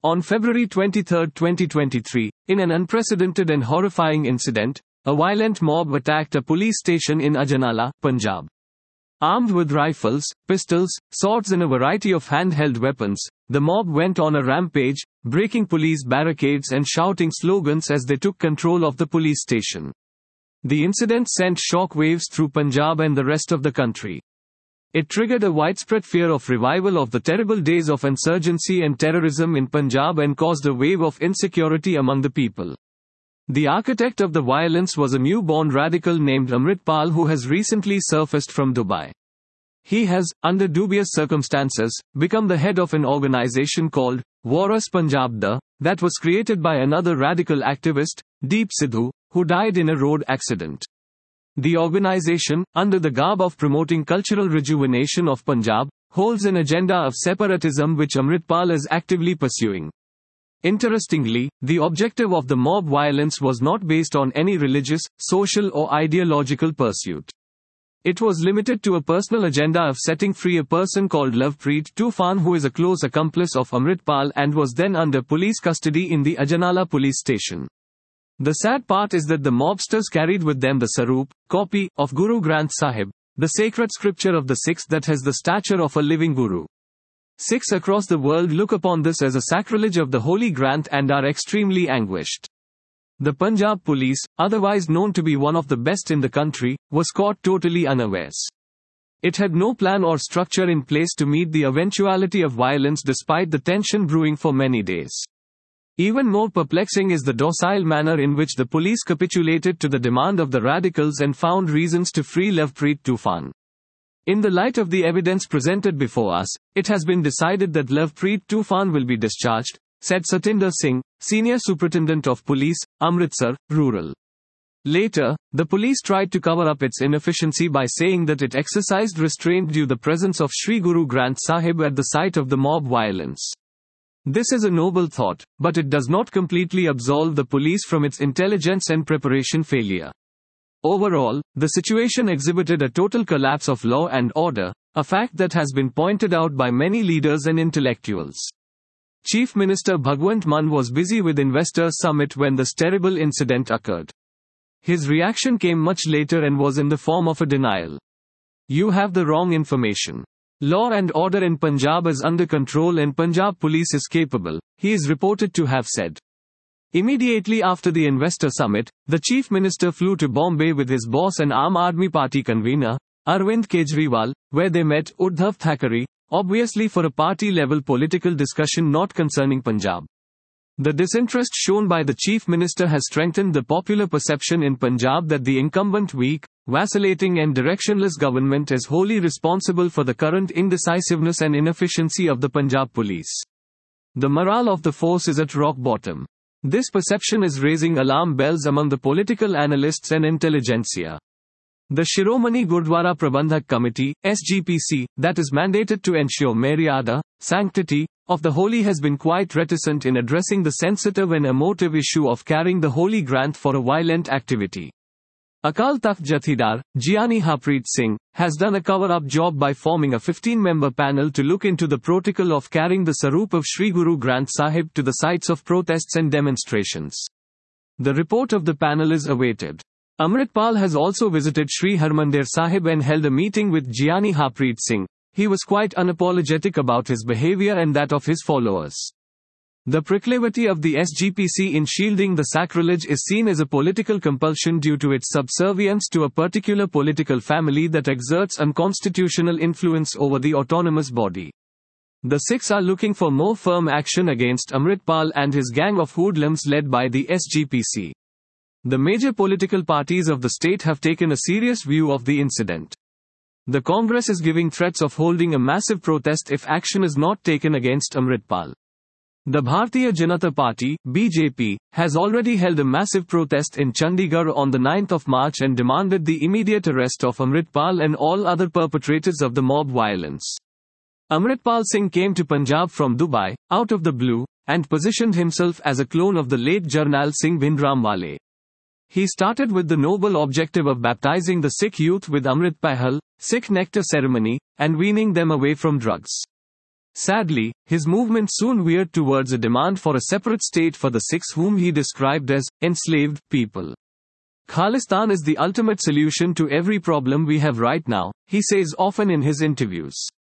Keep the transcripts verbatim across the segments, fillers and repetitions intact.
On February twenty-third, twenty twenty-three, in an unprecedented and horrifying incident, a violent mob attacked a police station in Ajnala, Punjab. Armed with rifles, pistols, swords and a variety of handheld weapons, the mob went on a rampage, breaking police barricades and shouting slogans as they took control of the police station. The incident sent shock waves through Punjab and the rest of the country. It triggered a widespread fear of revival of the terrible days of insurgency and terrorism in Punjab and caused a wave of insecurity among the people. The architect of the violence was a newborn radical named Amritpal who has recently surfaced from Dubai. He has, under dubious circumstances, become the head of an organization called Waris Punjab Da, that was created by another radical activist, Deep Sidhu, who died in a road accident. The organization, under the garb of promoting cultural rejuvenation of Punjab, holds an agenda of separatism which Amritpal is actively pursuing. Interestingly, the objective of the mob violence was not based on any religious, social or ideological pursuit. It was limited to a personal agenda of setting free a person called Lovepreet Tufan, who is a close accomplice of Amritpal and was then under police custody in the Ajnala police station. The sad part is that the mobsters carried with them the Saroop, copy, of Guru Granth Sahib, the sacred scripture of the Sikhs that has the stature of a living Guru. Sikhs across the world look upon this as a sacrilege of the Holy Granth and are extremely anguished. The Punjab police, otherwise known to be one of the best in the country, was caught totally unawares. It had no plan or structure in place to meet the eventuality of violence despite the tension brewing for many days. Even more perplexing is the docile manner in which the police capitulated to the demand of the radicals and found reasons to free Lovepreet Tufan. In the light of the evidence presented before us, it has been decided that Lovepreet Tufan will be discharged, said Satinder Singh, Senior Superintendent of Police, Amritsar, Rural. Later, the police tried to cover up its inefficiency by saying that it exercised restraint due to the presence of Sri Guru Granth Sahib at the site of the mob violence. This is a noble thought, but it does not completely absolve the police from its intelligence and preparation failure. Overall, the situation exhibited a total collapse of law and order, a fact that has been pointed out by many leaders and intellectuals. Chief Minister Bhagwant Mann was busy with Investors Summit when this terrible incident occurred. His reaction came much later and was in the form of a denial. You have the wrong information. Law and order in Punjab is under control and Punjab police is capable, he is reported to have said. Immediately after the Investor Summit, the Chief Minister flew to Bombay with his boss and Aam Aadmi Party convener, Arvind Kejriwal, where they met Uddhav Thackeray, obviously for a party-level political discussion not concerning Punjab. The disinterest shown by the Chief Minister has strengthened the popular perception in Punjab that the incumbent weak, vacillating and directionless government is wholly responsible for the current indecisiveness and inefficiency of the Punjab police. The morale of the force is at rock bottom. This perception is raising alarm bells among the political analysts and intelligentsia. The Shiromani Gurdwara Prabandhak Committee, S G P C, that is mandated to ensure Maryada, sanctity, of the holy has been quite reticent in addressing the sensitive and emotive issue of carrying the Holy Granth for a violent activity. Akal Takht Jathedar, Giani Harpreet Singh, has done a cover-up job by forming a fifteen-member panel to look into the protocol of carrying the Saroop of Sri Guru Granth Sahib to the sites of protests and demonstrations. The report of the panel is awaited. Amritpal has also visited Sri Harmandir Sahib and held a meeting with Giani Harpreet Singh. He was quite unapologetic about his behavior and that of his followers. The proclivity of the S G P C in shielding the sacrilege is seen as a political compulsion due to its subservience to a particular political family that exerts unconstitutional influence over the autonomous body. The Sikhs are looking for more firm action against Amritpal and his gang of hoodlums led by the S G P C. The major political parties of the state have taken a serious view of the incident. The Congress is giving threats of holding a massive protest if action is not taken against Amritpal. The Bharatiya Janata Party, B J P, has already held a massive protest in Chandigarh on the ninth of March and demanded the immediate arrest of Amritpal and all other perpetrators of the mob violence. Amritpal Singh came to Punjab from Dubai, out of the blue, and positioned himself as a clone of the late Jarnail Singh Bhindranwale. He started with the noble objective of baptizing the Sikh youth with Amrit Pahal, Sikh nectar ceremony, and weaning them away from drugs. Sadly, his movement soon veered towards a demand for a separate state for the Sikhs, whom he described as enslaved people. Khalistan is the ultimate solution to every problem we have right now, he says often in his interviews.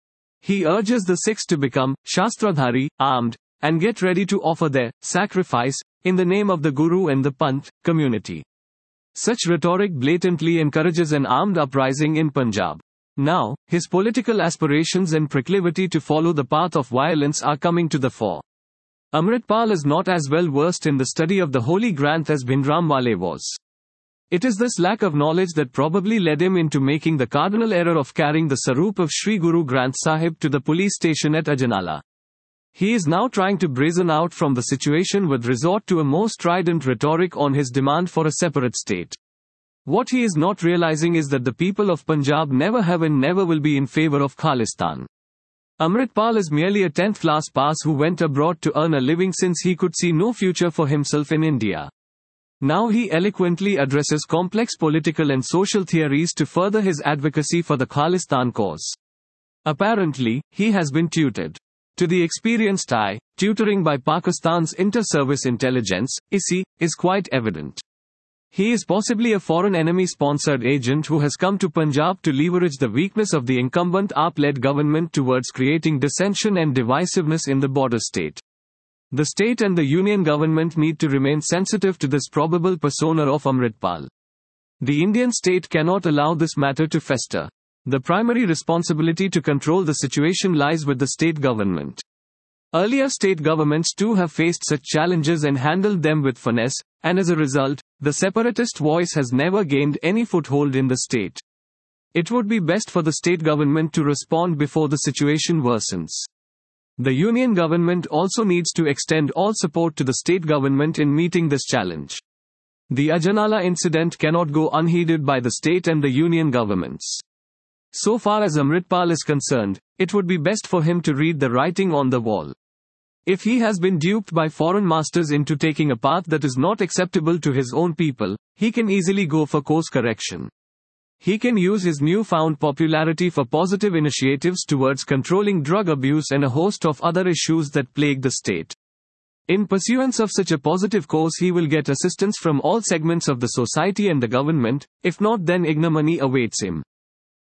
He urges the Sikhs to become Shastradhari, armed, and get ready to offer their sacrifice in the name of the Guru and the Panth community. Such rhetoric blatantly encourages an armed uprising in Punjab. Now, his political aspirations and proclivity to follow the path of violence are coming to the fore. Amritpal is not as well versed in the study of the Holy Granth as Bhindranwale was. It is this lack of knowledge that probably led him into making the cardinal error of carrying the Sarup of Sri Guru Granth Sahib to the police station at Ajnala. He is now trying to brazen out from the situation with resort to a more strident rhetoric on his demand for a separate state. What he is not realizing is that the people of Punjab never have and never will be in favor of Khalistan. Amritpal is merely a tenth class pass who went abroad to earn a living since he could see no future for himself in India. Now he eloquently addresses complex political and social theories to further his advocacy for the Khalistan cause. Apparently, he has been tutored. To the experienced eye, tutoring by Pakistan's Inter-Service Intelligence, I S I, is quite evident. He is possibly a foreign enemy-sponsored agent who has come to Punjab to leverage the weakness of the incumbent A P-led government towards creating dissension and divisiveness in the border state. The state and the union government need to remain sensitive to this probable persona of Amritpal. The Indian state cannot allow this matter to fester. The primary responsibility to control the situation lies with the state government. Earlier state governments too have faced such challenges and handled them with finesse, and as a result, the separatist voice has never gained any foothold in the state. It would be best for the state government to respond before the situation worsens. The union government also needs to extend all support to the state government in meeting this challenge. The Ajnala incident cannot go unheeded by the state and the union governments. So far as Amritpal is concerned, it would be best for him to read the writing on the wall. If he has been duped by foreign masters into taking a path that is not acceptable to his own people, he can easily go for course correction. He can use his newfound popularity for positive initiatives towards controlling drug abuse and a host of other issues that plague the state. In pursuance of such a positive course, he will get assistance from all segments of the society and the government. If not, then ignominy awaits him.